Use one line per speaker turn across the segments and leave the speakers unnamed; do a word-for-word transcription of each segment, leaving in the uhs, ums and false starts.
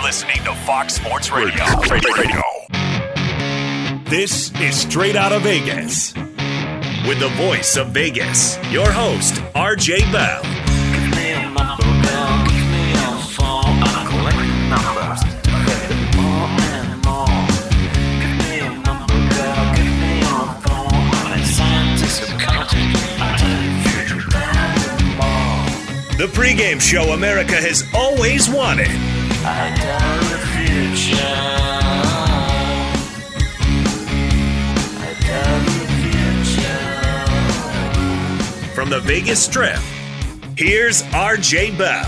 You're listening to Fox Sports Radio. Radio. This is Straight Outta Vegas. With the voice of Vegas, your host, R J Bell.
Give me a number, girl. Give me a phone. I'm collecting numbers. More and more. Give me a number, girl. Give me a phone. I'm a scientist of counting. I tell you, future more.
The pregame show America has always wanted.
I tell the future. I tell the future.
From the Vegas Strip, here's R J Bell.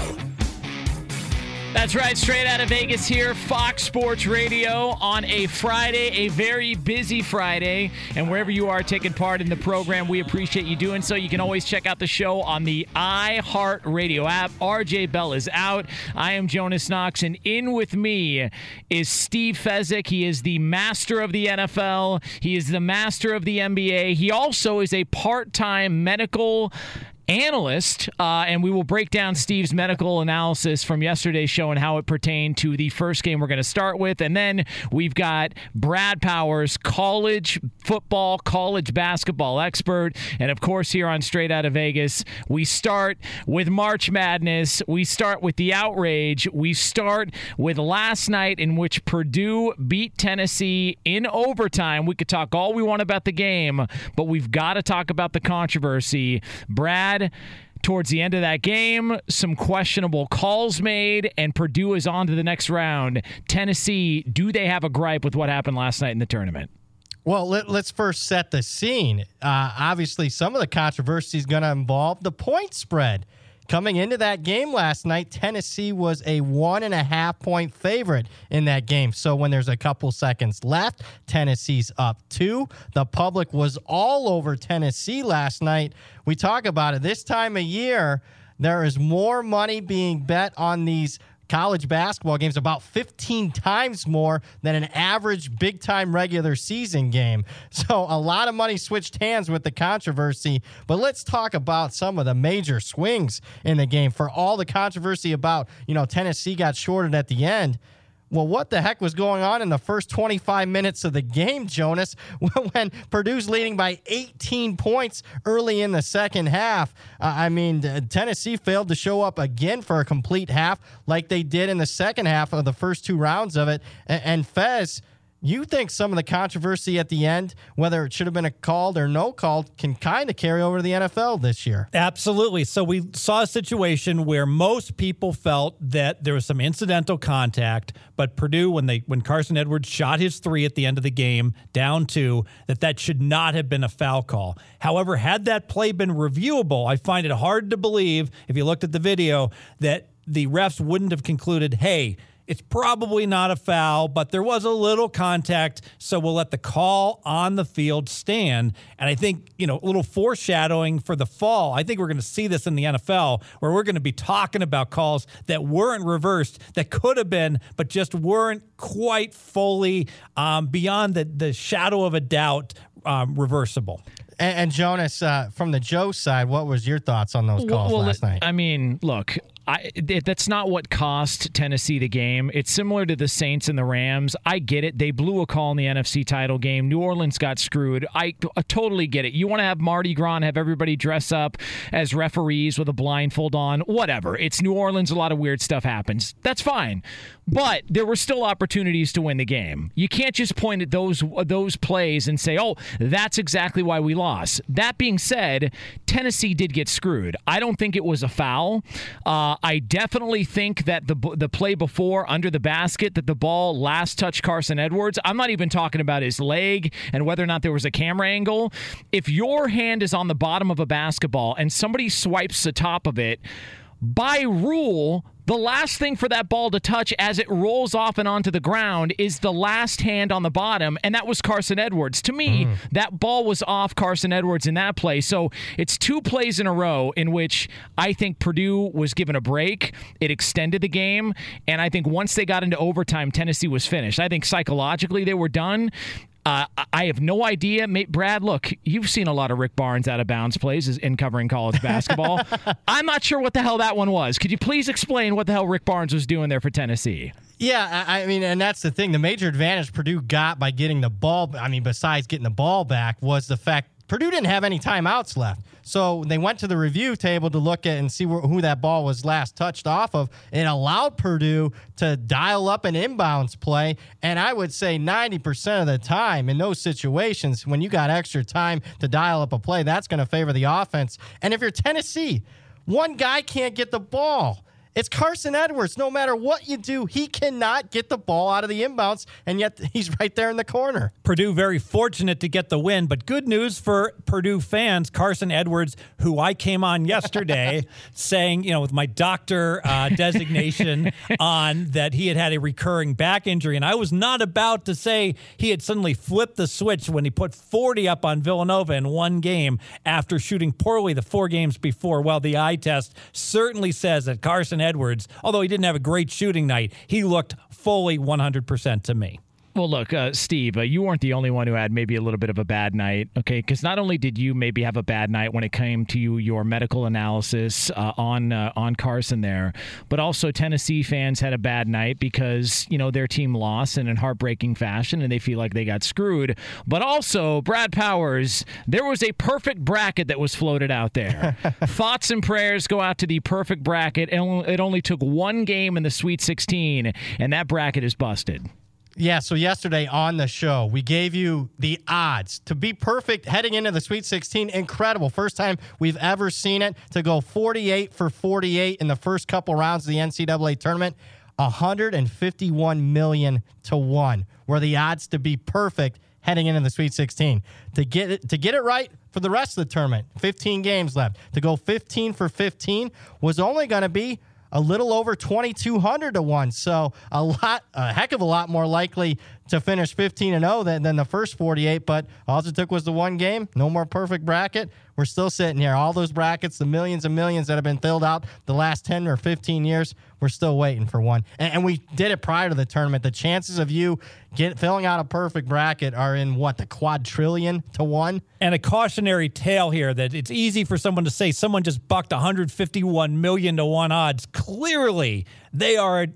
That's right, Straight Outta Vegas here, Fox Sports Radio on a Friday, a very busy Friday. And wherever you are taking part in the program, we appreciate you doing so. You can always check out the show on the iHeartRadio app. R J Bell is out. I am Jonas Knox, and in with me is Steve Fezzik. He is the master of the N F L. He is the master of the N B A. He also is a part-time medical analyst, uh, and we will break down Steve's medical analysis from yesterday's show and how it pertained to the first game we're going to start with. And then we've got Brad Powers, college football, college basketball expert. And of course, here on Straight Outta Vegas, we start with March Madness. We start with the outrage. We start with last night, in which Purdue beat Tennessee in overtime. We could talk all we want about the game, but we've got to talk about the controversy. Brad, towards the end of that game, some questionable calls made, and Purdue is on to the next round. Tennessee, do they have a gripe with what happened last night in the tournament?
Well, let, let's first set the scene. Uh, obviously, some of the controversy is going to involve the point spread. Coming into that game last night, Tennessee was a one and a half point favorite in that game. So when there's a couple seconds left, Tennessee's up two. The public was all over Tennessee last night. We talk about it. This time of year, there is more money being bet on these college basketball games, about fifteen times more than an average big-time regular season game. So a lot of money switched hands with the controversy. But let's talk about some of the major swings in the game. For all the controversy about, you know, Tennessee got shorted at the end, well, what the heck was going on in the first twenty-five minutes of the game, Jonas, when Purdue's leading by eighteen points early in the second half? Uh, I mean, Tennessee failed to show up again for a complete half like they did in the second half of the first two rounds of it. And, and Fez, you think some of the controversy at the end, whether it should have been a called or no called, can kind of carry over to the N F L this year?
Absolutely. So we saw a situation where most people felt that there was some incidental contact, but Purdue, when they when Carson Edwards shot his three at the end of the game, down two, that that should not have been a foul call. However, had that play been reviewable, I find it hard to believe, if you looked at the video, that the refs wouldn't have concluded, hey, it's probably not a foul, but there was a little contact, so we'll let the call on the field stand. And I think, you know, a little foreshadowing for the fall. I think we're going to see this in the N F L, where we're going to be talking about calls that weren't reversed, that could have been, but just weren't quite fully um, beyond the, the shadow of a doubt um, reversible.
And, and Jonas, uh, from the Joe side, what was your thoughts on those calls
well,
last night?
I mean, look, I, that's not what cost Tennessee the game. It's similar to the Saints and the Rams. I get it. They blew a call in the N F C title game. New Orleans got screwed. I, I totally get it. You want to have Mardi Gras and have everybody dress up as referees with a blindfold on, whatever. It's New Orleans. A lot of weird stuff happens. That's fine. But there were still opportunities to win the game. You can't just point at those those plays and say, oh, that's exactly why we lost. That being said, Tennessee did get screwed. I don't think it was a foul. Uh, I definitely think that the the play before, under the basket, that the ball last touched Carson Edwards. I'm not even talking about his leg and whether or not there was a camera angle. If your hand is on the bottom of a basketball and somebody swipes the top of it, by rule, the last thing for that ball to touch as it rolls off and onto the ground is the last hand on the bottom, and that was Carson Edwards. To me, mm. that ball was off Carson Edwards in that play. So it's two plays in a row in which I think Purdue was given a break. It extended the game, and I think once they got into overtime, Tennessee was finished. I think psychologically they were done. Uh, I have no idea. Brad, look, you've seen a lot of Rick Barnes out of bounds plays in covering college basketball. I'm not sure what the hell that one was. Could you please explain what the hell Rick Barnes was doing there for Tennessee?
Yeah, I I mean, and that's the thing. The major advantage Purdue got by getting the ball, I mean, besides getting the ball back, was the fact Purdue didn't have any timeouts left. So they went to the review table to look at and see wh- who that ball was last touched off of. It allowed Purdue to dial up an inbounds play. And I would say ninety percent of the time in those situations, when you got extra time to dial up a play, that's going to favor the offense. And if you're Tennessee, one guy can't get the ball. It's Carson Edwards. No matter what you do, he cannot get the ball out of the inbounds, and yet he's right there in the corner.
Purdue very fortunate to get the win, but good news for Purdue fans. Carson Edwards, who I came on yesterday saying, you know, with my doctor uh, designation on that he had had a recurring back injury, and I was not about to say he had suddenly flipped the switch when he put forty up on Villanova in one game after shooting poorly the four games before. Well, the eye test certainly says that Carson Edwards, although he didn't have a great shooting night, he looked fully one hundred percent to me.
Well, look, uh, Steve, uh, you weren't the only one who had maybe a little bit of a bad night, okay? Because not only did you maybe have a bad night when it came to your medical analysis uh, on uh, on Carson there, but also Tennessee fans had a bad night because, you know, their team lost in a heartbreaking fashion and they feel like they got screwed. But also, Brad Powers, there was a perfect bracket that was floated out there. Thoughts and prayers go out to the perfect bracket. And it only took one game in the Sweet sixteen, and that bracket is busted.
Yeah, so yesterday on the show, we gave you the odds to be perfect heading into the Sweet sixteen. Incredible. First time we've ever seen it to go forty-eight for forty-eight in the first couple rounds of the N C double A tournament. one hundred fifty-one million to one were the odds to be perfect heading into the Sweet sixteen. To get it, to get it right for the rest of the tournament, fifteen games left. To go fifteen for fifteen was only going to be a little over twenty-two hundred to one. So a lot, a heck of a lot more likely to finish fifteen and oh than, than the first forty-eight. But all it took was the one game. No more perfect bracket. We're still sitting here. All those brackets, the millions and millions that have been filled out the last ten or fifteen years, we're still waiting for one. And, and we did it prior to the tournament. The chances of you get filling out a perfect bracket are in what, the quadrillion to one?
And a cautionary tale here that it's easy for someone to say someone just bucked one hundred fifty-one million to one odds. Clearly, they are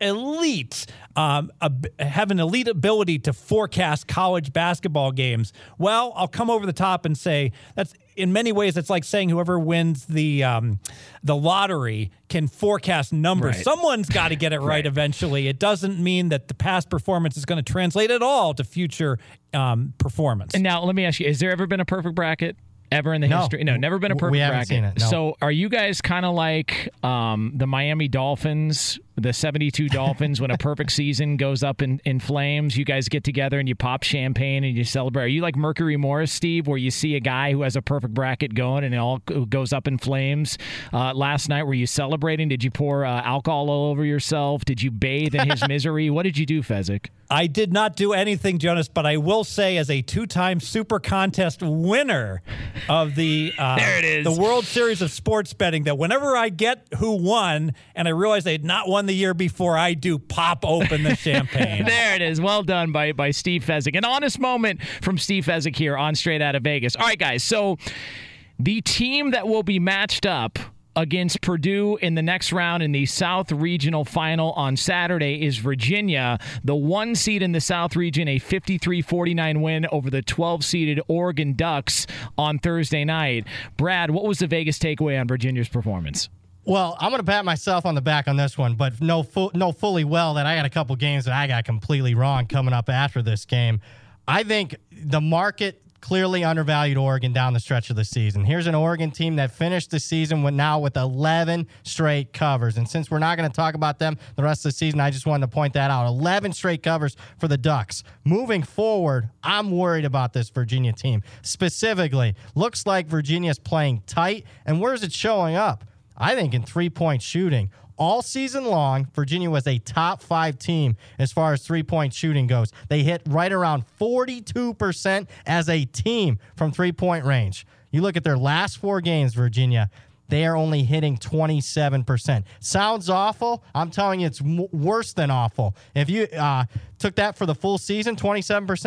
elite, um, ab- have an elite ability to forecast college basketball games. Well, I'll come over the top and say that's in many ways it's like saying whoever wins the um, the lottery can forecast numbers.
Right.
Someone's got to get it right,
Right.
eventually. It doesn't mean that the past performance is going to translate at all to future um, performance.
And now let me ask you, has there ever been a perfect bracket? Ever in the
No.
history? No, never been a
We
perfect
haven't
bracket.
seen it, no.
So are you guys kind of like um, the Miami Dolphins, the seventy-two Dolphins, when a perfect season goes up in, in flames? You guys get together and you pop champagne and you celebrate. Are you like Mercury Morris, Steve, where you see a guy who has a perfect bracket going and it all goes up in flames? Uh, last night, were you celebrating? Did you pour uh, alcohol all over yourself? Did you bathe in his misery? What did you do, Fezzik?
I did not do anything, Jonas, but I will say as a two-time Super Contest winner of the uh,
There it is.
the World Series of Sports Betting, that whenever I get who won and I realize they had not won the year before, I do pop open the champagne.
There it is. Well done by, by Steve Fezzik. An honest moment from Steve Fezzik here on Straight Outta Vegas. All right, guys. So the team that will be matched up against Purdue in the next round in the South Regional Final on Saturday is Virginia, the one seed in the South Region, a fifty-three forty-nine win over the twelve-seeded Oregon Ducks on Thursday night. Brad, what was the Vegas takeaway on Virginia's performance?
Well, I'm going to pat myself on the back on this one, but know, fu- know fully well that I had a couple games that I got completely wrong coming up after this game. I think the market clearly undervalued Oregon down the stretch of the season. Here's an Oregon team that finished the season with now with eleven straight covers. And since we're not going to talk about them the rest of the season, I just wanted to point that out. eleven straight covers for the Ducks. Moving forward, I'm worried about this Virginia team. Specifically, looks like Virginia's playing tight. And where's it showing up? I think in three-point shooting. All season long, Virginia was a top five team as far as three-point shooting goes. They hit right around forty-two percent as a team from three-point range. You look at their last four games, Virginia, they are only hitting twenty-seven percent. Sounds awful. I'm telling you, it's m- worse than awful. If you uh, took that for the full season, twenty-seven percent,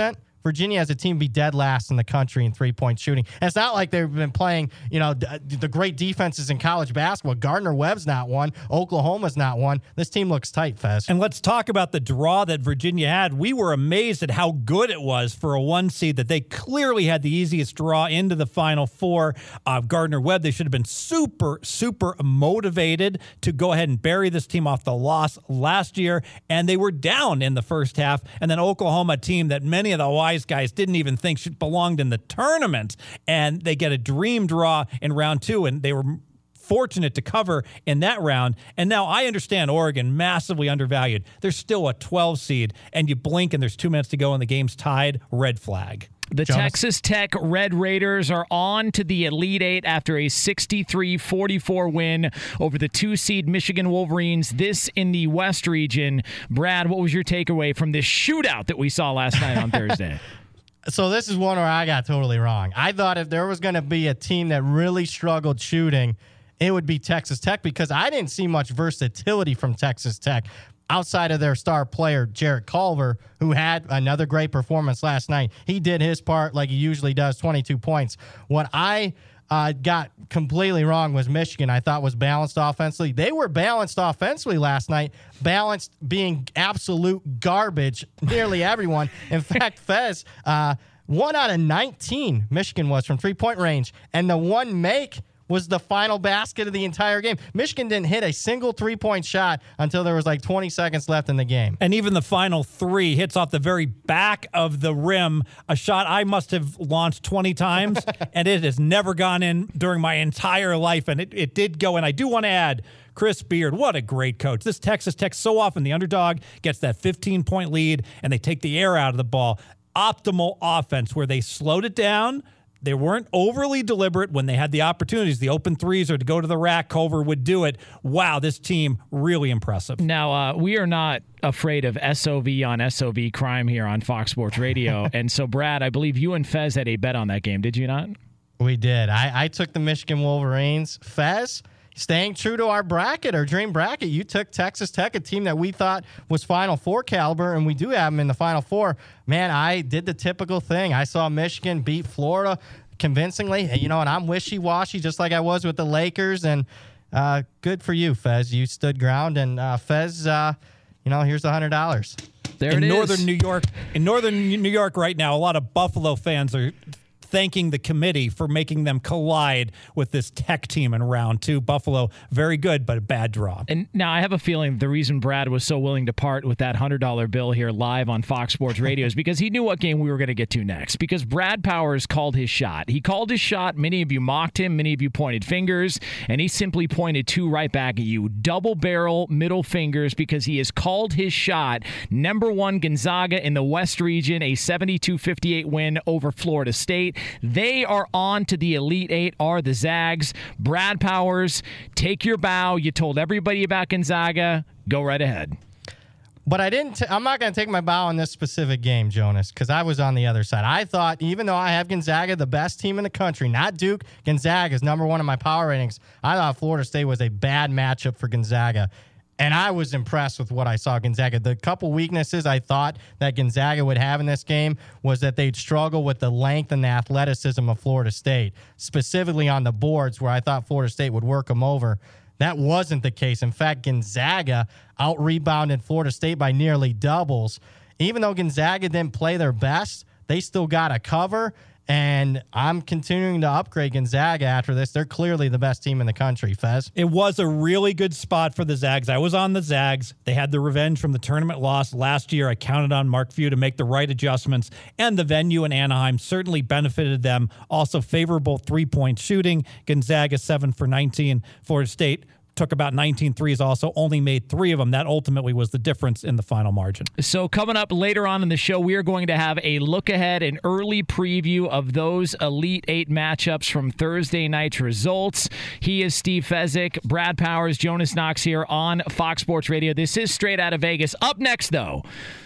Virginia as a team be dead last in the country in three-point shooting. And it's not like they've been playing, you know, the, the great defenses in college basketball. Gardner-Webb's not one. Oklahoma's not one. This team looks tight, Fez.
And let's talk about the draw that Virginia had. We were amazed at how good it was for a one seed, that they clearly had the easiest draw into the Final Four. Uh, Gardner-Webb, they should have been super, super motivated to go ahead and bury this team off the loss last year. And they were down in the first half. And then Oklahoma, a team that many of the wise guys didn't even think should belonged in the tournament. And they get a dream draw in round two. And they were fortunate to cover in that round. And now I understand Oregon massively undervalued. They're still a twelve seed, and you blink and there's two minutes to go and the game's tied. Red flag.
The
Jonas?
Texas Tech Red Raiders are on to the Elite Eight after a sixty-three forty-four win over the two-seed Michigan Wolverines, this in the West region. Brad, what was your takeaway from this shootout that we saw last night on Thursday?
So this is one where I got totally wrong. I thought if there was going to be a team that really struggled shooting, it would be Texas Tech, because I didn't see much versatility from Texas Tech outside of their star player, Jarrett Culver, who had another great performance last night. He did his part like he usually does, twenty-two points. What I uh, got completely wrong was Michigan, I thought was balanced offensively. They were balanced offensively last night, balanced being absolute garbage, nearly everyone. In fact, Fez, uh, one out of nineteen Michigan was from three-point range, and the one make was the final basket of the entire game. Michigan didn't hit a single three-point shot until there was like twenty seconds left in the game.
And even the final three hits off the very back of the rim, a shot I must have launched twenty times, and it has never gone in during my entire life, and it, it did go in. I do want to add, Chris Beard, what a great coach. This Texas Tech, so often the underdog gets that fifteen-point lead, and they take the air out of the ball. Optimal offense where they slowed it down. They weren't overly deliberate when they had the opportunities, the open threes or to go to the rack. Culver would do it. Wow, this team, really impressive.
Now, uh, we are not afraid of S O V on S O V crime here on Fox Sports Radio. And so, Brad, I believe you and Fez had a bet on that game, did you not?
We did. I, I took the Michigan Wolverines. Fez, staying true to our bracket, our dream bracket, you took Texas Tech, a team that we thought was Final Four caliber, and we do have them in the Final Four. Man, I did the typical thing. I saw Michigan beat Florida convincingly, you know, and I'm wishy-washy just like I was with the Lakers, and uh, good for you, Fez. You stood ground, and uh, Fez, uh, you know, here's one hundred dollars.
There
in
it
northern
is.
New York, in northern New York right now, a lot of Buffalo fans are thanking the committee for making them collide with this Tech team in round two. Buffalo, very good, but a bad draw.
And now I have a feeling the reason Brad was so willing to part with that one hundred dollar bill here live on Fox Sports Radio is because he knew what game we were going to get to next. Because Brad Powers called his shot. He called his shot. Many of you mocked him. Many of you pointed fingers. And he simply pointed two right back at you. Double barrel middle fingers, because he has called his shot. Number one, Gonzaga in the West region, a seventy-two fifty-eight win over Florida State. They are on to the Elite Eight, are the Zags. Brad Powers, take your bow. You told everybody about Gonzaga. Go right ahead.
But I didn't. T- I'm not going to take my bow on this specific game, Jonas, because I was on the other side. I thought, even though I have Gonzaga, the best team in the country, not Duke, Gonzaga is number one in my power ratings. I thought Florida State was a bad matchup for Gonzaga. And I was impressed with what I saw Gonzaga. The couple weaknesses I thought that Gonzaga would have in this game was that they'd struggle with the length and the athleticism of Florida State, specifically on the boards where I thought Florida State would work them over. That wasn't the case. In fact, Gonzaga out-rebounded Florida State by nearly doubles. Even though Gonzaga didn't play their best, they still got a cover. And I'm continuing to upgrade Gonzaga after this. They're clearly the best team in the country, Fez.
It was a really good spot for the Zags. I was on the Zags. They had the revenge from the tournament loss last year. I counted on Mark Few to make the right adjustments, and the venue in Anaheim certainly benefited them. Also favorable three-point shooting. Gonzaga seven for nineteen. Florida State took about nineteen threes, also only made three of them. That ultimately was the difference in the final margin.
So coming up later on in the show, we are going to have a look ahead, an early preview of those Elite Eight matchups from Thursday night's results. He is Steve Fezzik, Brad Powers, Jonas Knox here on Fox Sports Radio. This is Straight Out of Vegas. Up next, though,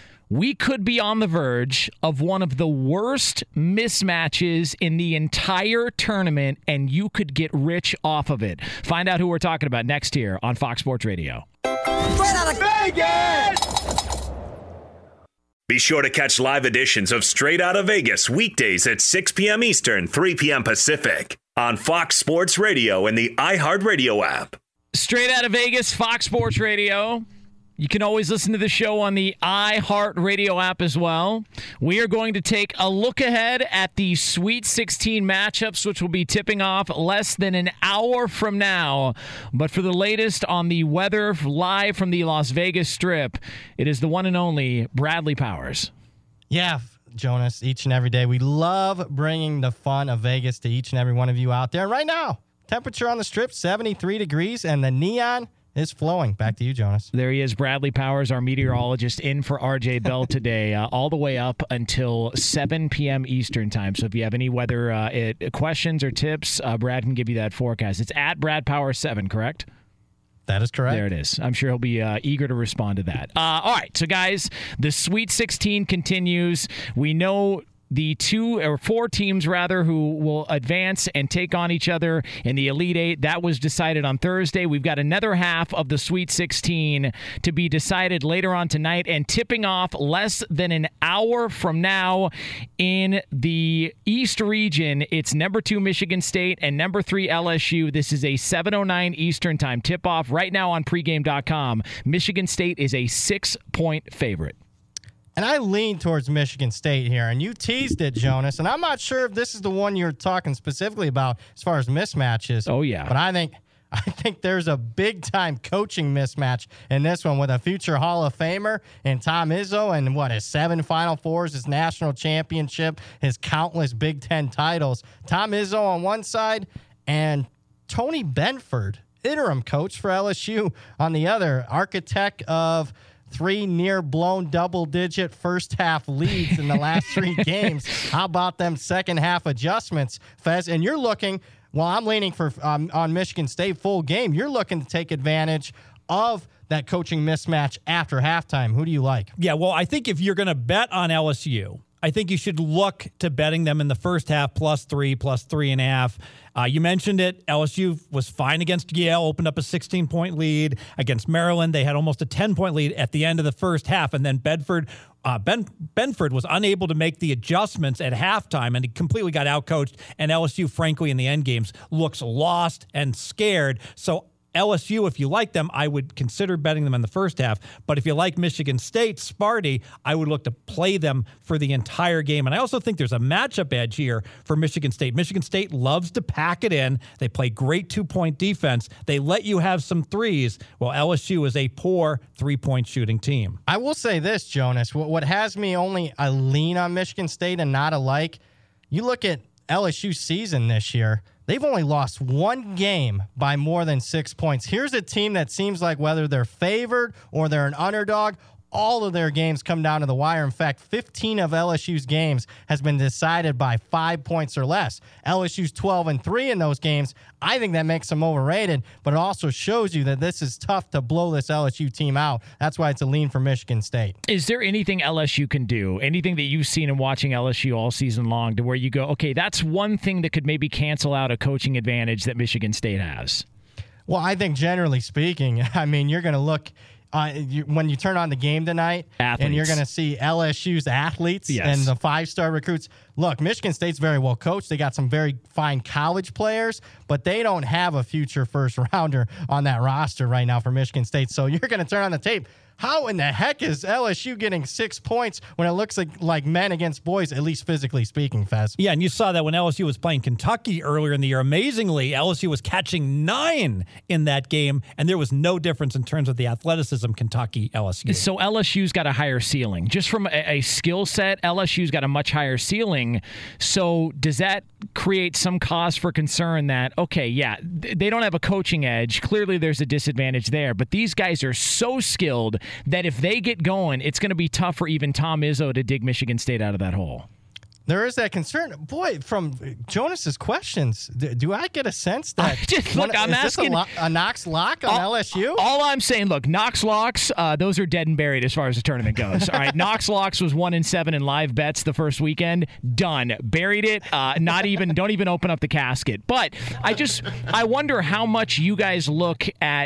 we could be on the verge of one of the worst mismatches in the entire tournament, and you could get rich off of it. Find out who we're talking about next here on Fox Sports Radio.
Straight out of Vegas!
Be sure to catch live editions of Straight Outta Vegas weekdays at six p.m. Eastern, three p.m. Pacific on Fox Sports Radio and the iHeartRadio app.
Straight Outta Vegas, Fox Sports Radio. You can always listen to the show on the iHeartRadio app as well. We are going to take a look ahead at the Sweet sixteen matchups, which will be tipping off less than an hour from now. But for the latest on the weather live from the Las Vegas Strip, it is the one and only Bradley Powers.
Yeah, Jonas, each and every day. We love bringing the fun of Vegas to each and every one of you out there. And right now, temperature on the Strip, seventy-three degrees, and the neon is flowing. Back to you, Jonas.
There he is, Bradley Powers, our meteorologist, in for R J Bell today, uh, all the way up until seven p.m. Eastern time. So if you have any weather uh, it, questions or tips, uh, Brad can give you that forecast. It's at Brad Powers seven, correct?
That is correct.
There it is. I'm sure he'll be uh, eager to respond to that. Uh, all right, so guys, the Sweet sixteen continues. We know the two or four teams rather who will advance and take on each other in the Elite Eight. That was decided on Thursday. We've got another half of the Sweet sixteen to be decided later on tonight and tipping off less than an hour from now in the East region. It's number two Michigan State and number three L S U. This is a seven oh nine Eastern time tip off right now on pregame dot com. Michigan State is a six-point favorite.
And I lean towards Michigan State here, and you teased it, Jonas, and I'm not sure if this is the one you're talking specifically about as far as mismatches.
Oh, yeah.
But I think I think there's a big-time coaching mismatch in this one with a future Hall of Famer and Tom Izzo and, what, his seven Final Fours, his national championship, his countless Big Ten titles. Tom Izzo on one side and Tony Benford, interim coach for L S U, on the other, architect of three near-blown double-digit first-half leads in the last three games. How about them second-half adjustments, Fez? And you're looking, well, I'm leaning for um, on Michigan State full game. You're looking to take advantage of that coaching mismatch after halftime. Who do you like?
Yeah, well, I think if you're going to bet on L S U, I think you should look to betting them in the first half plus three, plus three and a half. Uh, you mentioned it. L S U was fine against Yale, opened up a sixteen-point lead. Against Maryland, they had almost a ten-point lead at the end of the first half. And then Bedford, uh, Ben, Benford was unable to make the adjustments at halftime, and he completely got outcoached. And L S U, frankly, in the end games, looks lost and scared. So L S U, if you like them, I would consider betting them in the first half. But if you like Michigan State, Sparty, I would look to play them for the entire game. And I also think there's a matchup edge here for Michigan State. Michigan State loves to pack it in. They play great two-point defense. They let you have some threes, while L S U is a poor three-point shooting team.
I will say this, Jonas. What, what has me only a lean on Michigan State and not a like, you look at L S U's season this year, they've only lost one game by more than six points. Here's a team that seems like whether they're favored or they're an underdog, all of their games come down to the wire. In fact, fifteen of L S U's games has been decided by five points or less. L S U's twelve and three in those games. I think that makes them overrated, but it also shows you that this is tough to blow this L S U team out. That's why it's a lean for Michigan State.
Is there anything L S U can do, anything that you've seen in watching L S U all season long, to where you go, okay, that's one thing that could maybe cancel out a coaching advantage that Michigan State has?
Well, I think generally speaking, I mean, you're going to look Uh, you, when you turn on the game tonight,
athletes.
And you're going to see L S U's athletes
yes.
and the five-star recruits. Look, Michigan State's very well coached. They got some very fine college players, but they don't have a future first-rounder on that roster right now for Michigan State. So you're going to turn on the tape. How in the heck is L S U getting six points when it looks like, like men against boys, at least physically speaking, Fez?
Yeah, and you saw that when L S U was playing Kentucky earlier in the year. Amazingly, L S U was catching nine in that game, and there was no difference in terms of the athleticism Kentucky L S U.
So L S U's got a higher ceiling. Just from a, a skill set, L S U's got a much higher ceiling. So does that create some cause for concern that, okay, yeah, they don't have a coaching edge. Clearly there's a disadvantage there, but these guys are so skilled that if they get going, it's going to be tough for even Tom Izzo to dig Michigan State out of that hole.
There is that concern. Boy, from Jonas's questions, do I get a sense that
I just, look,
one,
I'm
is
asking,
this a, lo- a Knox lock on
all,
L S U?
All I'm saying, look, Knox locks, uh, those are dead and buried as far as the tournament goes. All right, Knox locks was one in seven in live bets the first weekend. Done, buried it. Uh, not even, don't even open up the casket. But I just, I wonder how much you guys look at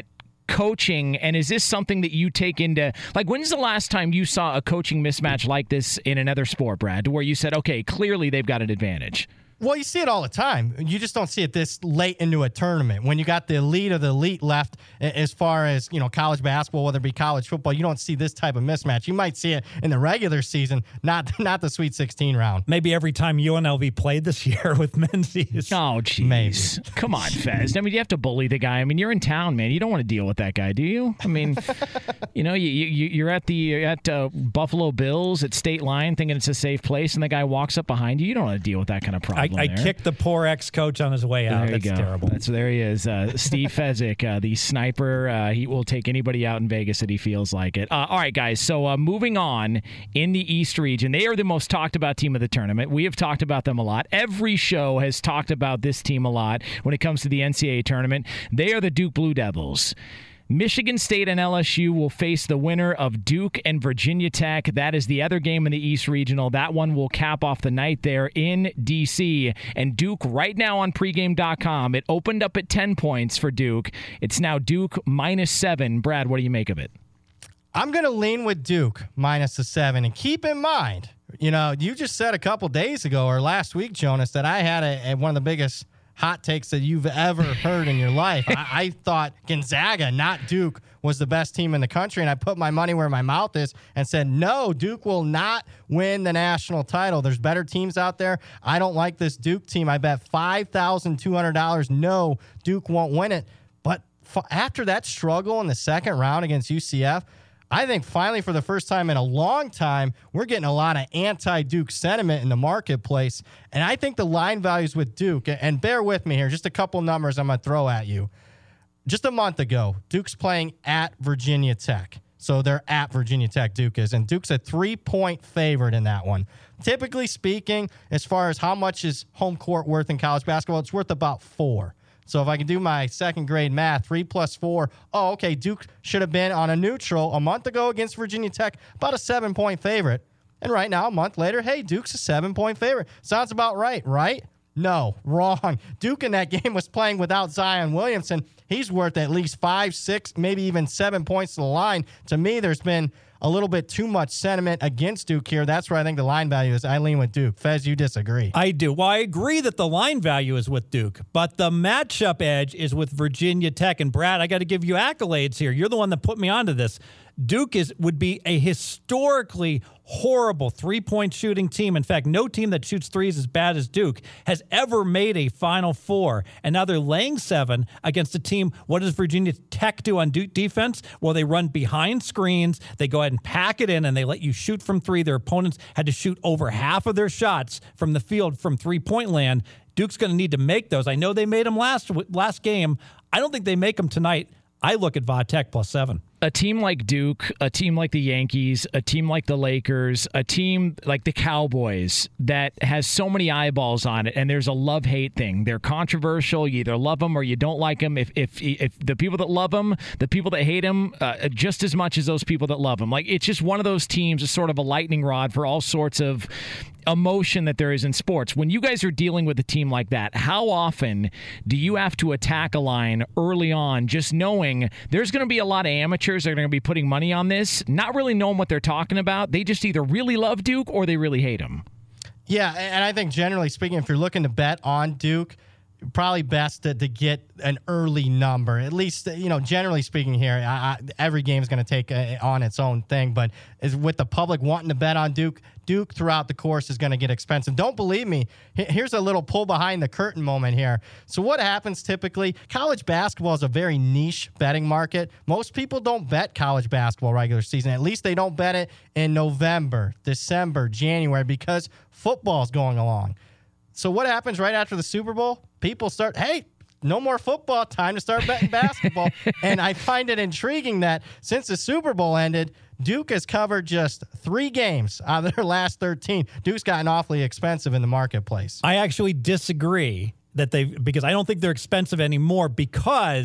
coaching, and is this something that you take into, like, when's the last time you saw a coaching mismatch like this in another sport, Brad, where you said, okay, clearly they've got an advantage?
Well, you see it all the time. You just don't see it this late into a tournament. When you got the elite of the elite left as far as, you know, college basketball, whether it be college football, you don't see this type of mismatch. You might see it in the regular season, not not the Sweet sixteen round.
Maybe every time U N L V played this year with Menzies.
Oh, jeez. Come on, Fez. I mean, you have to bully the guy. I mean, you're in town, man. You don't want to deal with that guy, do you? I mean, you know, you, you, you're at the you're at uh, Buffalo Bills at State Line thinking it's a safe place, and the guy walks up behind you. You don't want to deal with that kind of problem.
I, I kicked the poor ex-coach on his way out.
There you
That's
go.
terrible.
That's there he is. Uh, Steve Fezzik, uh, the sniper. Uh, he will take anybody out in Vegas that he feels like it. Uh, all right, guys. So uh, moving on in the East region, they are the most talked about team of the tournament. We have talked about them a lot. Every show has talked about this team a lot when it comes to the N C double A tournament. They are the Duke Blue Devils. Michigan State and L S U will face the winner of Duke and Virginia Tech. That is the other game in the East Regional. That one will cap off the night there in D C. And Duke right now on pregame dot com, it opened up at ten points for Duke. It's now Duke minus seven. Brad, what do you make of it?
I'm going to lean with Duke minus the seven. And keep in mind, you know, you just said a couple days ago or last week, Jonas, that I had a, a, one of the biggest hot takes that you've ever heard in your life. I, I thought Gonzaga, not Duke, was the best team in the country, and I put my money where my mouth is and said, no, Duke will not win the national title. There's better teams out there. I don't like this Duke team. I bet five thousand two hundred dollars no, Duke won't win it. But f- after that struggle in the second round against U C F, I think finally for the first time in a long time, we're getting a lot of anti-Duke sentiment in the marketplace. And I think the line values with Duke, and bear with me here, just a couple numbers I'm going to throw at you. Just a month ago, Duke's playing at Virginia Tech. So they're at Virginia Tech, Duke is. And Duke's a three-point favorite in that one. Typically speaking, as far as how much is home court worth in college basketball, it's worth about four. So if I can do my second grade math, three plus four, oh, okay, Duke should have been on a neutral a month ago against Virginia Tech, about a seven-point favorite. And right now, a month later, hey, Duke's a seven-point favorite. Sounds about right, right? No, wrong. Duke in that game was playing without Zion Williamson. He's worth at least five, six, maybe even seven points to the line. To me, there's been a little bit too much sentiment against Duke here. That's where I think the line value is. I lean with Duke. Fez, you disagree.
I do. Well, I agree that the line value is with Duke, but the matchup edge is with Virginia Tech. And Brad, I got to give you accolades here. You're the one that put me onto this. Duke is would be a historically horrible three-point shooting team. In fact, no team that shoots threes as bad as Duke has ever made a Final Four. And now they're laying seven against a team. What does Virginia Tech do on Duke defense? Well, they run behind screens. They go ahead and pack it in, and they let you shoot from three. Their opponents had to shoot over half of their shots from the field from three-point land. Duke's going to need to make those. I know they made them last last game. I don't think they make them tonight. I look at Va Tech plus seven.
A team like Duke, a team like the Yankees, a team like the Lakers, a team like the Cowboys that has so many eyeballs on it, and there's a love-hate thing. They're controversial. You either love them or you don't like them. If if if the people that love them, the people that hate them, uh, just as much as those people that love them. Like, it's just one of those teams, is sort of a lightning rod for all sorts of emotion that there is in sports. When you guys are dealing with a team like that, how often do you have to attack a line early on, just knowing there's going to be a lot of amateurs that are going to be putting money on this, not really knowing what they're talking about? They just either really love Duke or they really hate him.
Yeah, and I think generally speaking, if you're looking to bet on Duke, probably best to, to get an early number. At least, you know, generally speaking here, I, I, every game is going to take a, on its own thing. But is with the public wanting to bet on Duke, Duke throughout the course is going to get expensive. Don't believe me? Here's a little pull behind the curtain moment here. So what happens typically? College basketball is a very niche betting market. Most people don't bet college basketball regular season. At least they don't bet it in November, December, January, because football's going along. So what happens right after the Super Bowl? People start, hey, no more football, time to start betting basketball. And I find it intriguing that since the Super Bowl ended, Duke has covered just three games out of their last thirteen. Duke's gotten awfully expensive in the marketplace.
I actually disagree that they because I don't think they're expensive anymore, because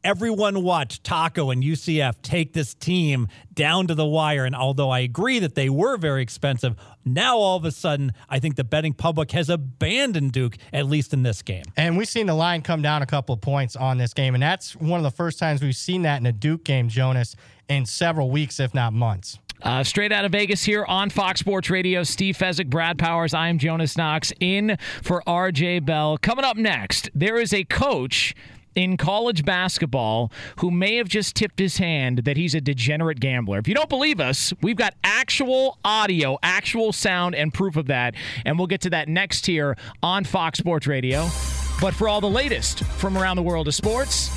everyone watched Taco and U C F take this team down to the wire. And although I agree that they were very expensive, now all of a sudden, I think the betting public has abandoned Duke, at least in this game.
And we've seen the line come down a couple of points on this game, and that's one of the first times we've seen that in a Duke game, Jonas, in several weeks, if not months.
Uh, straight out of Vegas here on Fox Sports Radio, Steve Fezzik, Brad Powers, I am Jonas Knox, in for R J Bell. Coming up next, there is a coach in college basketball who may have just tipped his hand that he's a degenerate gambler. If you don't believe us, we've got actual audio, actual sound, and proof of that, and we'll get to that next here on Fox Sports Radio. But for all the latest from around the world of sports,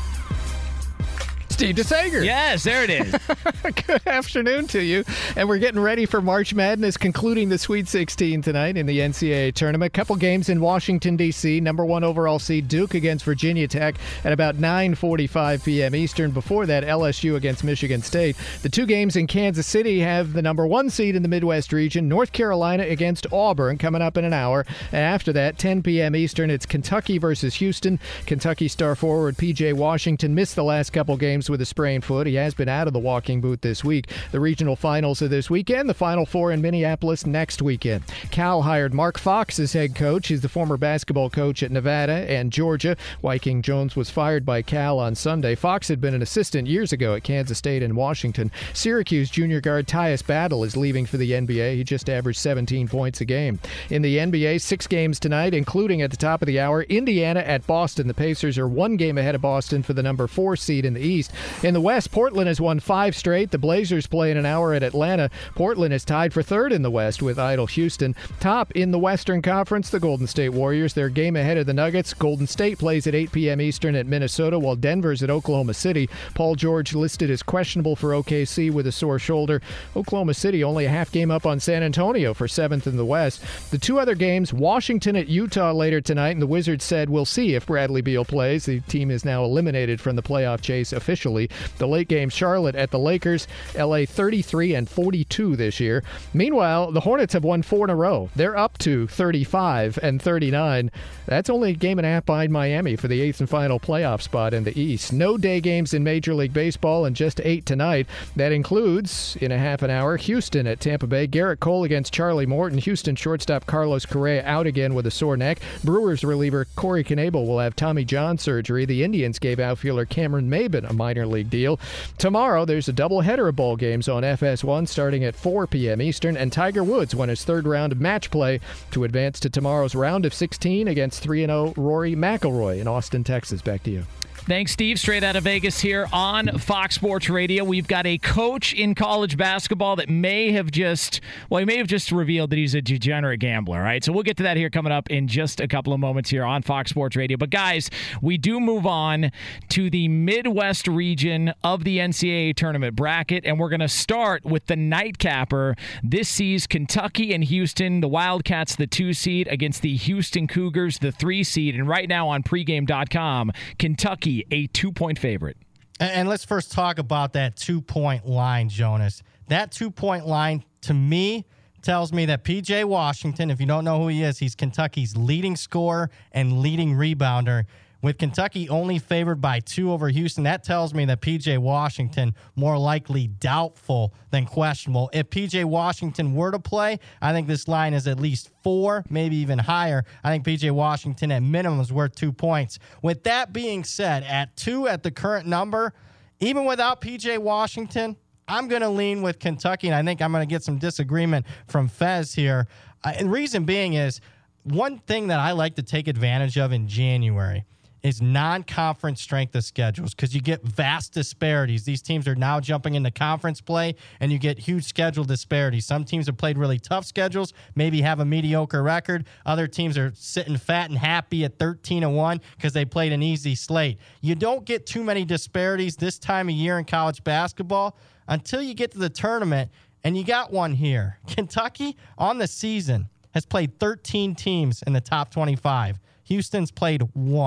Steve DeSager.
yes, there it is.
Good afternoon to you. And we're getting ready for March Madness, concluding the Sweet sixteen tonight in the N C double A tournament. Couple games in Washington, D C Number one overall seed Duke against Virginia Tech at about nine forty-five p.m. Eastern. Before that, L S U against Michigan State. The two games in Kansas City have the number one seed in the Midwest region, North Carolina against Auburn, coming up in an hour. And after that, ten p.m. Eastern, it's Kentucky versus Houston. Kentucky star forward P J Washington missed the last couple games with a sprained foot. He has been out of the walking boot this week. The regional finals are this weekend. The Final Four in Minneapolis next weekend. Cal hired Mark Fox as head coach. He's the former basketball coach at Nevada and Georgia. Wyking Jones was fired by Cal on Sunday. Fox had been an assistant years ago at Kansas State and Washington. Syracuse junior guard Tyus Battle is leaving for the N B A. He just averaged seventeen points a game. In the N B A, six games tonight, including at the top of the hour, Indiana at Boston. The Pacers are one game ahead of Boston for the number four seed in the East. In the West, Portland has won five straight. The Blazers play in an hour at Atlanta. Portland is tied for third in the West with idle Houston. Top in the Western Conference, the Golden State Warriors. They're a game ahead of the Nuggets. Golden State plays at eight p.m. Eastern at Minnesota, while Denver's at Oklahoma City. Paul George listed as questionable for O K C with a sore shoulder. Oklahoma City only a half game up on San Antonio for seventh in the West. The two other games, Washington at Utah later tonight, and the Wizards said we'll see if Bradley Beal plays. The team is now eliminated from the playoff chase officially. The late game, Charlotte at the Lakers. L A thirty-three and forty-two this year. Meanwhile, the Hornets have won four in a row. They're up to thirty-five and thirty-nine. That's only a game and a half behind Miami for the eighth and final playoff spot in the East. No day games in Major League Baseball and just eight tonight. That includes, in a half an hour, Houston at Tampa Bay. Garrett Cole against Charlie Morton. Houston shortstop Carlos Correa out again with a sore neck. Brewers reliever Corey Knebel will have Tommy John surgery. The Indians gave outfielder Cameron Maybin a minor league deal. Tomorrow, there's a doubleheader of ball games on F S one starting at four p.m. Eastern, and Tiger Woods won his third round of match play to advance to tomorrow's round of sixteen against three and oh Rory McIlroy in Austin, Texas. Back to you.
Thanks, Steve. Straight out of Vegas here on Fox Sports Radio. We've got a coach in college basketball that may have just, well, he may have just revealed that he's a degenerate gambler, right? So we'll get to that here coming up in just a couple of moments here on Fox Sports Radio. But guys, we do move on to the Midwest region of the N C double A tournament bracket, and we're going to start with the nightcapper. This sees Kentucky and Houston, the Wildcats, the two seed, against the Houston Cougars, the three seed. And right now on pregame dot com, Kentucky a two-point favorite.
And let's first talk about that two-point line, Jonas. That two-point line, to me, tells me that P J Washington, if you don't know who he is, he's Kentucky's leading scorer and leading rebounder. With Kentucky only favored by two over Houston, that tells me that P J Washington more likely doubtful than questionable. If P J Washington were to play, I think this line is at least four, maybe even higher. I think P J Washington at minimum is worth two points. With that being said, at two at the current number, even without P J Washington, I'm going to lean with Kentucky, and I think I'm going to get some disagreement from Fez here. Uh, and the reason being is one thing that I like to take advantage of in January is non-conference strength of schedules, because you get vast disparities. These teams are now jumping into conference play, and you get huge schedule disparities. Some teams have played really tough schedules, maybe have a mediocre record. Other teams are sitting fat and happy at thirteen and one because they played an easy slate. You don't get too many disparities this time of year in college basketball until you get to the tournament, and you got one here. Kentucky, on the season, has played thirteen teams in the top twenty-five. Houston's played one.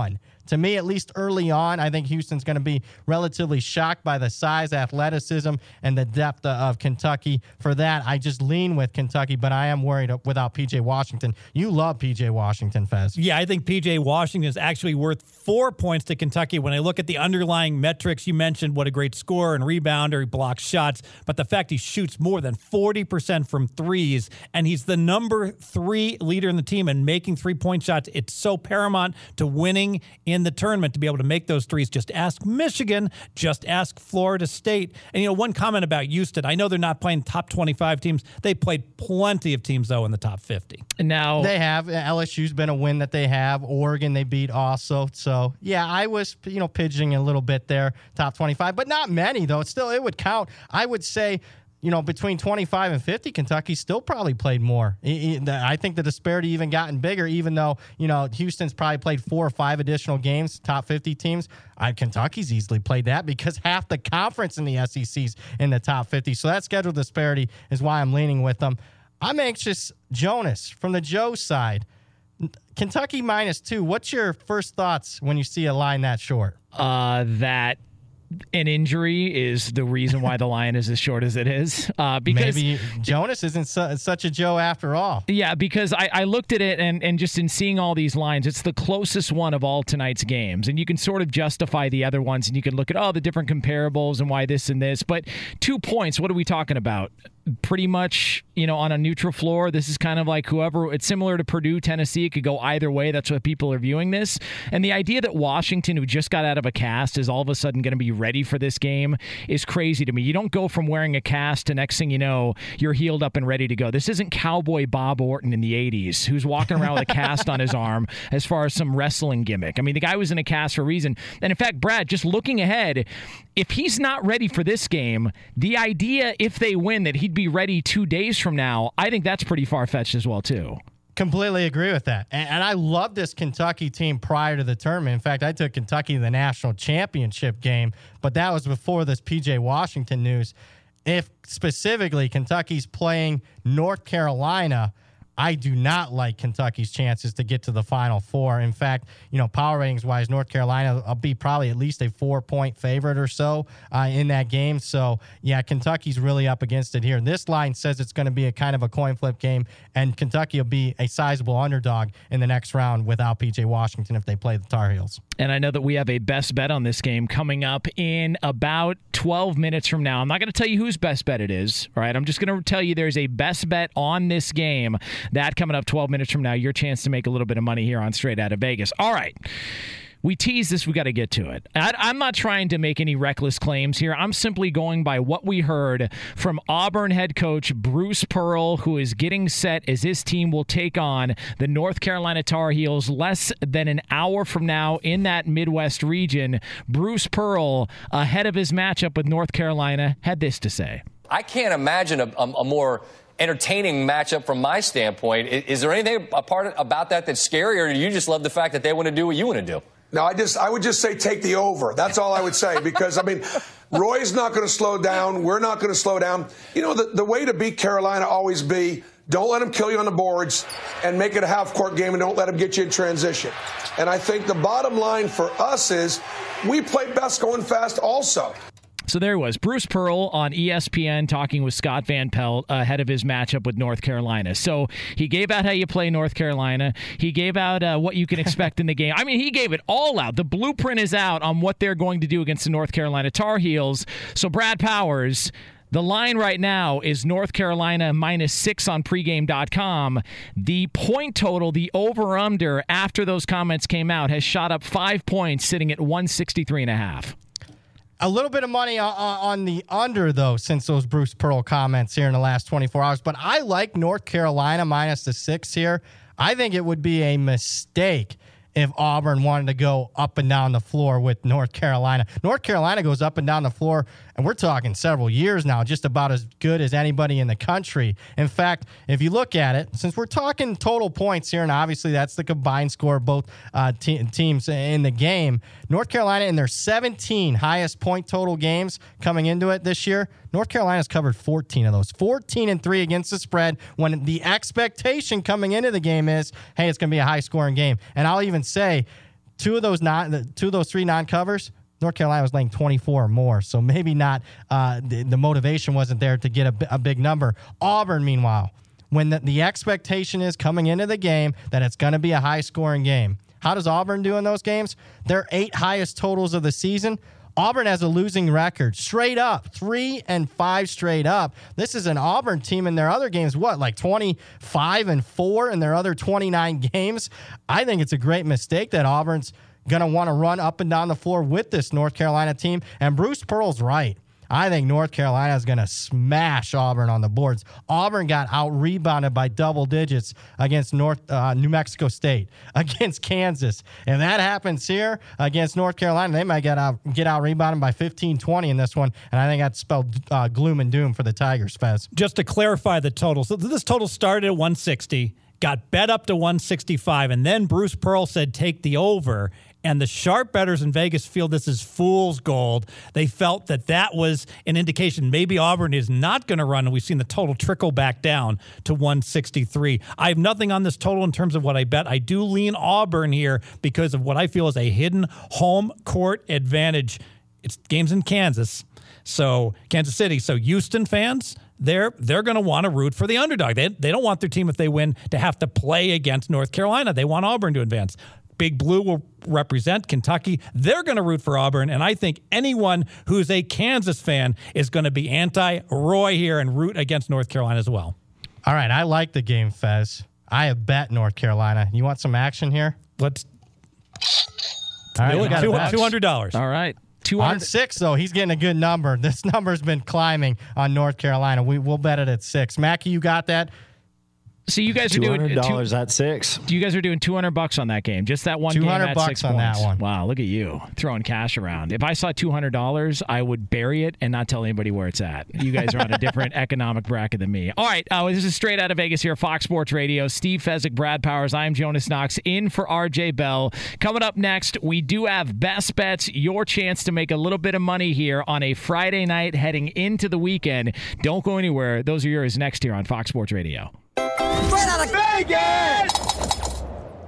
To me, at least early on, I think Houston's going to be relatively shocked by the size, athleticism, and the depth of Kentucky. For that, I just lean with Kentucky, but I am worried without P J Washington. You love P J Washington, Fez.
Yeah, I think P J Washington is actually worth four points to Kentucky. When I look at the underlying metrics, you mentioned what a great scorer and rebounder, he blocks shots, but the fact he shoots more than forty percent from threes, and he's the number three leader in the team in making three-point shots. It's so paramount to winning in the tournament to be able to make those threes. Just ask Michigan, just ask Florida State. And, you know, one comment about Houston, I know they're not playing top twenty-five teams. They played plenty of teams, though, in the top fifty.
Now
they have. L S U's been a win that they have. Oregon they beat also. So, yeah, I was, you know, pigeoning a little bit there, top twenty-five, but not many, though. It's still, it would count. I would say, you know, between twenty-five and fifty, Kentucky still probably played more. I think the disparity even gotten bigger, even though, you know, Houston's probably played four or five additional games, top fifty teams. I, Kentucky's easily played that because half the conference in the S E C's in the top fifty. So that schedule disparity is why I'm leaning with them. I'm anxious, Jonas, from the Joe side. Kentucky minus two. What's your first thoughts when you see a line that short?
Uh, that an injury is the reason why the line is as short as it is. Uh, because
maybe Jonas isn't su- such a Joe after all.
Yeah, because I, I looked at it and, and just in seeing all these lines, it's the closest one of all tonight's games. And you can sort of justify the other ones and you can look at all the different comparables and why this and this. But two points, what are we talking about? Pretty much, you know, on a neutral floor. This is kind of like whoever, it's similar to Purdue, Tennessee. It could go either way. That's what people are viewing this. And the idea that Washington, who just got out of a cast, is all of a sudden going to be ready for this game is crazy to me. You don't go from wearing a cast to next thing you know, you're healed up and ready to go. This isn't Cowboy Bob Orton in the eighties who's walking around with a cast on his arm as far as some wrestling gimmick. I mean, the guy was in a cast for a reason. And in fact, Brad, just looking ahead, if he's not ready for this game, the idea, if they win, that he'd be ready two days from now, I think that's pretty far-fetched as well, too.
Completely agree with that. And, and I love this Kentucky team prior to the tournament. In fact, I took Kentucky to the national championship game, but that was before this P J Washington news. If specifically Kentucky's playing North Carolina, I do not like Kentucky's chances to get to the Final Four. In fact, you know, power ratings wise, North Carolina will be probably at least a four point favorite or so uh, in that game. So, yeah, Kentucky's really up against it here. This line says it's going to be a kind of a coin flip game, and Kentucky will be a sizable underdog in the next round without P J Washington if they play the Tar Heels.
And I know that we have a best bet on this game coming up in about twelve minutes from now. I'm not going to tell you whose best bet it is, all right? I'm just going to tell you there's a best bet on this game. That coming up twelve minutes from now, your chance to make a little bit of money here on Straight Outta Vegas. All right. We tease this. We got to get to it. I, I'm not trying to make any reckless claims here. I'm simply going by what we heard from Auburn head coach Bruce Pearl, who is getting set as his team will take on the North Carolina Tar Heels less than an hour from now in that Midwest region. Bruce Pearl, ahead of his matchup with North Carolina, had this to say.
I can't imagine a, a, a more entertaining matchup from my standpoint. Is, is there anything a part about that that's scary, or do you just love the fact that they want to do what you want to do?
No, I just I would just say take the over. That's all I would say, because, I mean, Roy's not going to slow down. We're not going to slow down. You know, the, the way to beat Carolina always be don't let them kill you on the boards and make it a half-court game, and don't let them get you in transition. And I think the bottom line for us is we play best going fast also.
So there was Bruce Pearl on E S P N talking with Scott Van Pelt ahead of his matchup with North Carolina. So he gave out how you play North Carolina. He gave out uh, what you can expect in the game. I mean, he gave it all out. The blueprint is out on what they're going to do against the North Carolina Tar Heels. So Brad Powers, the line right now is North Carolina minus six on pregame dot com. The point total, the over-under after those comments came out, has shot up five points, sitting at one sixty-three and a half.
A little bit of money on, on the under, though, since those Bruce Pearl comments here in the last twenty-four hours. But I like North Carolina minus the six here. I think it would be a mistake if Auburn wanted to go up and down the floor with North Carolina. North Carolina goes up and down the floor, and we're talking several years now, just about as good as anybody in the country. In fact, if you look at it, since we're talking total points here, and obviously that's the combined score of both uh, te- teams in the game, North Carolina in their seventeen highest point total games coming into it this year, North Carolina's covered fourteen of those. fourteen and three against the spread, when the expectation coming into the game is, hey, it's going to be a high-scoring game. And I'll even say, two of those non, two of those three non-covers, North Carolina was laying twenty-four or more, so maybe not. Uh, the, the motivation wasn't there to get a, a big number. Auburn, meanwhile, when the, the expectation is coming into the game that it's going to be a high-scoring game, how does Auburn do in those games? Their eight highest totals of the season. Auburn has a losing record, straight up, three and five straight up. This is an Auburn team in their other games, what, like twenty-five and four in their other twenty-nine games? I think it's a great mistake that Auburn's going to want to run up and down the floor with this North Carolina team. And Bruce Pearl's right. I think North Carolina is going to smash Auburn on the boards. Auburn got out-rebounded by double digits against North uh, New Mexico State, against Kansas. If that happens here against North Carolina, they might get out get out-rebounded by fifteen, twenty in this one, and I think that spelled uh, gloom and doom for the Tigers, Fez.
Just to clarify the total, so this total started at one sixty, got bet up to one sixty-five, and then Bruce Pearl said take the over. And the sharp bettors in Vegas feel this is fool's gold. They felt that that was an indication maybe Auburn is not going to run, and we've seen the total trickle back down to one sixty-three. I have nothing on this total in terms of what I bet. I do lean Auburn here because of what I feel is a hidden home court advantage. It's games in Kansas, so Kansas City. So Houston fans, they're they're going to want to root for the underdog. They, they don't want their team, if they win, to have to play against North Carolina. They want Auburn to advance. Big Blue will represent Kentucky. They're going to root for Auburn, and I think anyone who's a Kansas fan is going to be anti-Roy here and root against North Carolina as well.
All right, I like the game, Fez. I have bet North Carolina. You want some action here?
Let's
All right,
do
we
it.
got a bet.
two hundred dollars.
All right. two
On
hundred
six, though, he's getting a good number. This number's been climbing on North Carolina. We, we'll bet it at six. Mackie, you got that?
So you guys are
two
doing
hundred dollars at six.
You guys are doing two hundred bucks on that game. Just that one
two
game
hundred
at
bucks
six
on
points.
that one.
Wow, look at you throwing cash around. If I saw two hundred dollars, I would bury it and not tell anybody where it's at. You guys are on a different economic bracket than me. All right, uh, this is Straight Out of Vegas here, Fox Sports Radio. Steve Fezzik, Brad Powers. I'm Jonas Knox in for R J Bell. Coming up next, we do have Best Bets, your chance to make a little bit of money here on a Friday night heading into the weekend. Don't go anywhere. Those are yours next here on Fox Sports Radio.
Straight out of Vegas!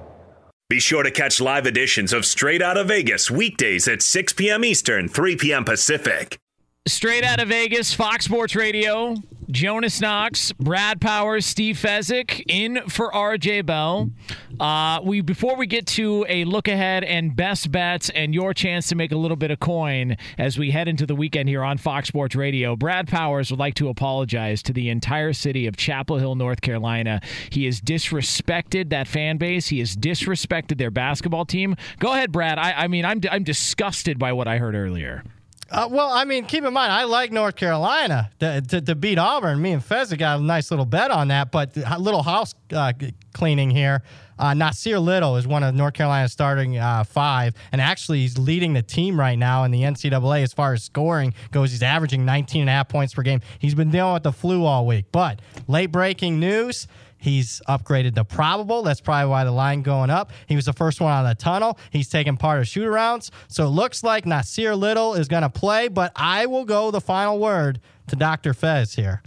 Be sure to catch live editions of Straight Out of Vegas weekdays at six p.m. Eastern, three p.m. Pacific.
Straight Out of Vegas, Fox Sports Radio. Jonas Knox, Brad Powers, Steve Fezzik in for R J Bell. Uh, we before we get to a look ahead and best bets and your chance to make a little bit of coin as we head into the weekend here on Fox Sports Radio, Brad Powers would like to apologize to the entire city of Chapel Hill, North Carolina. He has disrespected that fan base. He has disrespected their basketball team. Go ahead, Brad. I, I mean, I'm I'm disgusted by what I heard earlier.
Uh, well, I mean, keep in mind, I like North Carolina to, to, to beat Auburn. Me and Fezzik got a nice little bet on that, but a little house uh, cleaning here. Uh, Nasir Little is one of North Carolina's starting uh, five, and actually he's leading the team right now in the N C double A as far as scoring goes. He's averaging nineteen and a half points per game. He's been dealing with the flu all week, but late breaking news. He's upgraded to probable. That's probably why the line going up. He was the first one out of the tunnel. He's taking part of shoot-arounds. So it looks like Nasir Little is going to play, but I will go the final word to Doctor Fez here.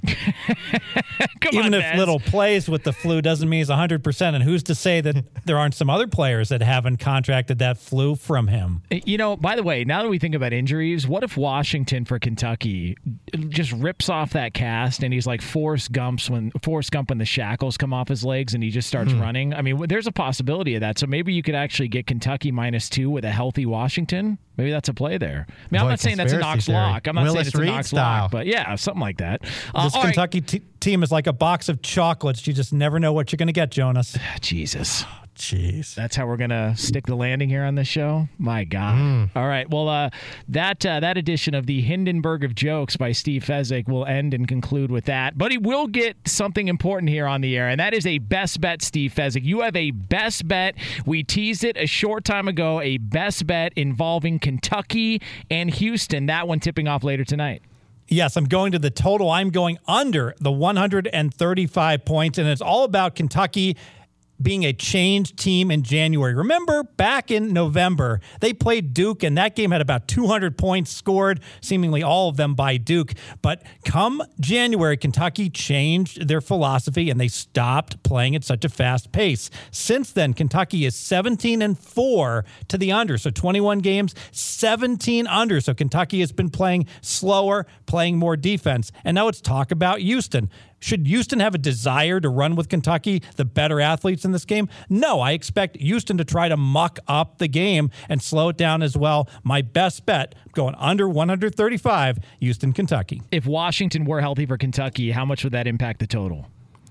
Come
Even
on,
if
Fez.
Little plays with the flu doesn't mean he's one hundred percent. And who's to say that there aren't some other players that haven't contracted that flu from him?
You know, by the way, now that we think about injuries, what if Washington for Kentucky just rips off that cast and he's like Forrest Gump's when Forrest Gump when the shackles come off his legs and he just starts
Hmm.
running? I mean, there's a possibility of that. So maybe you could actually get Kentucky minus two with a healthy Washington. Maybe that's a play there. I mean, I'm
Boy,
not saying that's a
conspiracy
Knox
theory.
lock. I'm not
Willis
saying it's a
Reed
Knox
style.
lock, but yeah, something like that. Uh,
This
all right.
Kentucky t- team is like a box of chocolates. You just never know what you're going to get, Jonas.
Jesus.
Jeez.
That's how we're gonna stick the landing here on this show. My God!
Mm.
All right. Well, uh, that uh, that edition of the Hindenburg of Jokes by Steve Fezzik will end and conclude with that. But he will get something important here on the air, and that is a best bet. Steve Fezzik, you have a best bet. We teased it a short time ago. A best bet involving Kentucky and Houston. That one tipping off later tonight.
Yes, I'm going to the total. I'm going under the one hundred thirty-five points, and it's all about Kentucky being a changed team in January. Remember back in November, they played Duke, and that game had about two hundred points scored, seemingly all of them by Duke. But come January, Kentucky changed their philosophy, and they stopped playing at such a fast pace. Since then, Kentucky is seventeen and four to the under. So twenty-one games, seventeen under. So Kentucky has been playing slower, playing more defense. And now let's talk about Houston. Should Houston have a desire to run with Kentucky, the better athletes in this game? No, I expect Houston to try to muck up the game and slow it down as well. My best bet, going under one thirty-five, Houston, Kentucky.
If Washington were healthy for Kentucky, how much would that impact the total?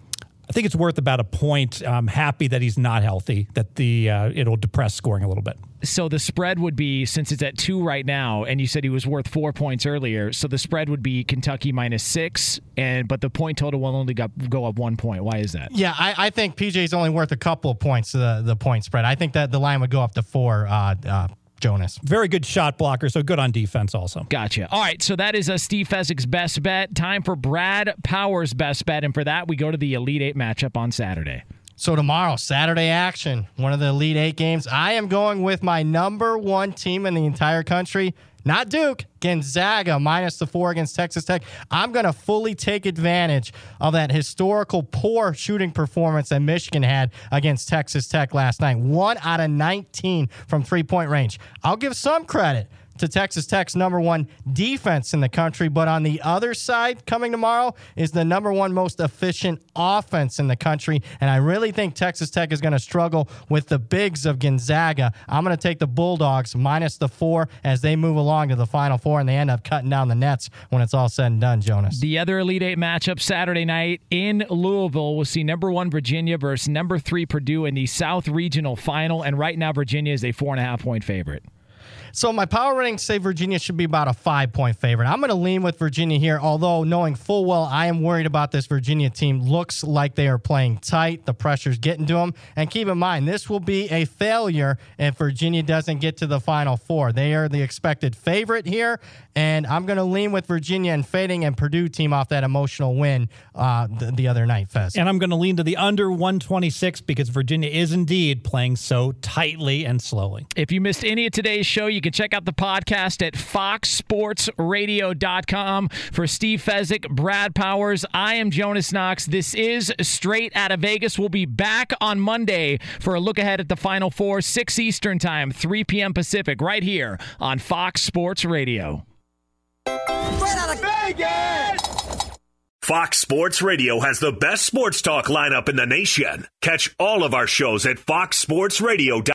I think it's worth about a point. I'm happy that he's not healthy, that the uh, it'll depress scoring a little bit.
So the spread would be, since it's at two right now, and you said he was worth four points earlier, so the spread would be Kentucky minus six, and but the point total will only go, go up one point. Why is that?
Yeah, I, I think P J's only worth a couple of points to the, the point spread. I think that the line would go up to four, uh, uh, Jonas.
Very good shot blocker, so good on defense also.
Gotcha. All right, so that is a Steve Fezzik's best bet. Time for Brad Powers' best bet, and for that, we go to the Elite Eight matchup on Saturday.
So tomorrow, Saturday action, one of the Elite Eight games. I am going with my number one team in the entire country, not Duke, Gonzaga, minus the four against Texas Tech. I'm going to fully take advantage of that historical poor shooting performance that Michigan had against Texas Tech last night. One out of nineteen from three-point range. I'll give some credit to Texas Tech's number one defense in the country, but on the other side coming tomorrow is the number one most efficient offense in the country, and I really think Texas Tech is going to struggle with the bigs of Gonzaga. I'm going to take the Bulldogs minus the four as they move along to the Final Four, and they end up cutting down the nets when it's all said and done, Jonas.
The other Elite Eight matchup Saturday night in Louisville, we'll see number one Virginia versus number three Purdue in the South Regional Final, and right now Virginia is a four and a half point favorite.
So my power ratings say Virginia should be about a five-point favorite. I'm going to lean with Virginia here, although knowing full well I am worried about this Virginia team. Looks like they are playing tight. The pressure's getting to them. And keep in mind, this will be a failure if Virginia doesn't get to the Final Four. They are the expected favorite here, and I'm going to lean with Virginia and fading and Purdue team off that emotional win uh, the, the other night, Fez.
And I'm going to lean to the under one twenty-six because Virginia is indeed playing so tightly and slowly.
If you missed any of today's show, you can check out the podcast at fox sports radio dot com. For Steve Fezzik, Brad Powers, I am Jonas Knox. This is Straight Outta Vegas. We'll be back on Monday for a look ahead at the Final Four, six Eastern Time, three p.m. Pacific, right here on Fox Sports Radio.
Straight Outta Vegas!
Fox Sports Radio has the best sports talk lineup in the nation. Catch all of our shows at fox sports radio dot com.